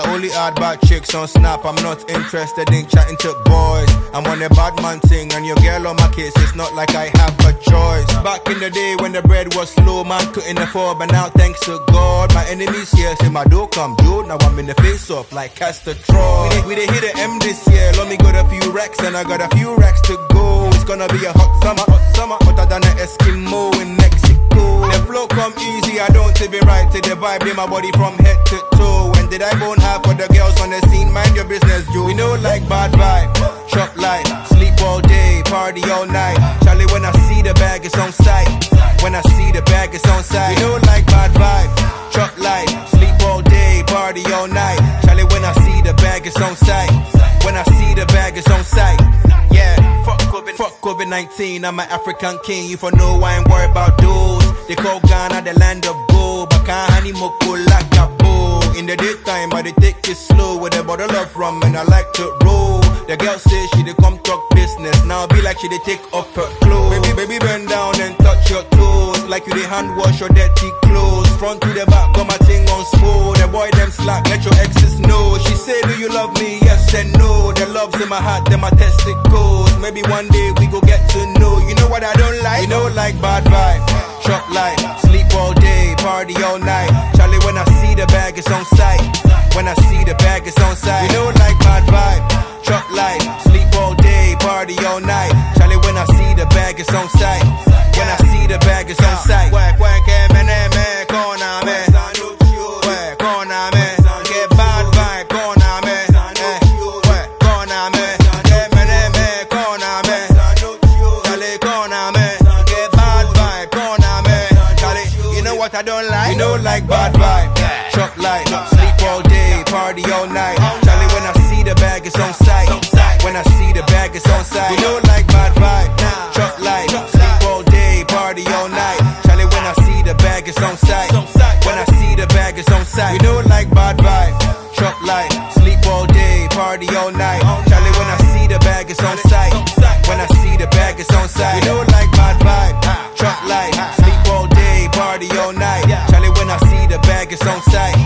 only add bad chicks on Snap. I'm not interested in chatting to boys. I'm on a bad man thing, and your girl on my case. It's not like I have a choice. Back in the day when the bread was slow, man couldn't afford, but now thanks to God, my enemies here say my door come due. Now I'm in the face off like Castor Troy. We did hit the M this year. Let me got a few racks, and I got a few racks to go. It's gonna be a hot summer, hotter than an Eskimo in Mexico. The flow come easy, I don't even right to the vibe in my body from head to toe. When did I bone half for the girls on the scene? Mind your business, Joe. We know like bad vibe, shop light, sleep all day, party all night. Charlie, when I see the bag, it's on sight. When I see the bag, it's on sight. We know like bad vibe, shop light, sleep all day, party all night. Charlie, when I see the bag, it's on sight. When I see the bag, it's on sight. Yeah, fuck COVID-19, I'm an African king. You for know I ain't worried about those. They call Ghana the land of gold, but can't honey moko like a bow. In the daytime, but they take it slow with a bottle of rum, and I like to roll. The girl says she dey come talk business, now be like she dey take off her clothes. Baby, bend down and touch your toes, like you dey hand wash your dirty clothes. Front to the back, got my thing on smooth. The boy them slack, let your exes know. She say, do you love me? Yes and no. The love's in my heart, then my testicles. Maybe one day we go get to know. You know what I don't like? You know like bad vibe, shop light, sleep all day, party all night. Charlie, when I see the bag, it's on sight. When I see the bag, it's on sight. You know like bad vibe, shop light, sleep all day, party all night. Charlie, when I see the bag, it's on sight. When I see the bag, it's on sight. What I don't like, you know like bad vibe, shop light, sleep all day, party all night. Charlie, when I see the bag, it's on sight. When I see the bag, it's on sight. You know like bad vibe, shop light, sleep all day, party all night. Charlie, when I see the bag, it's on sight. When I see the bag, it's on sight. You know like bad vibe, shop light, sleep all day, party all night. Charlie, when I see the bag, it's on sight. When I see the bag, it's on sight. You know like bad vibe, shop light, sleep all day, party all night. Charlie, when I see the bag, it's on sight.